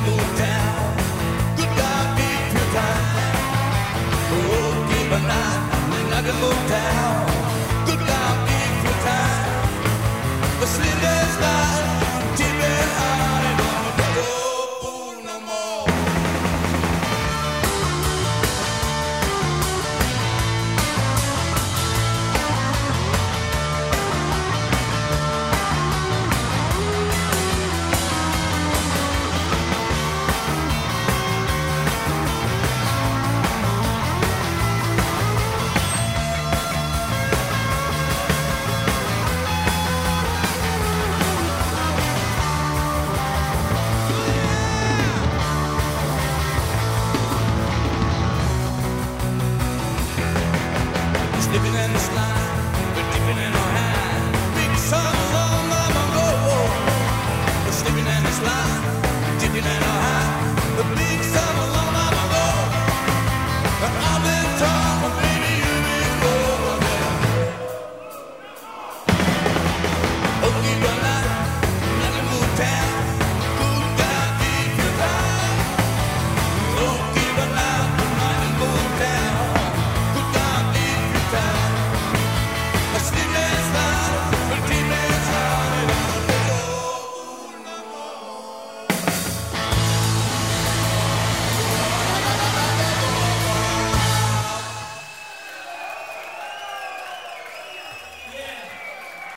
move down. Good God, keep your time. Oh, keep an eye, I can move down. Good God, keep your time. The sleepless night, deep and high, don't go fool no more. Slipping in the slide, we're dipping in our hand. Big sun, long, long ago. We're slipping in the slide, dipping in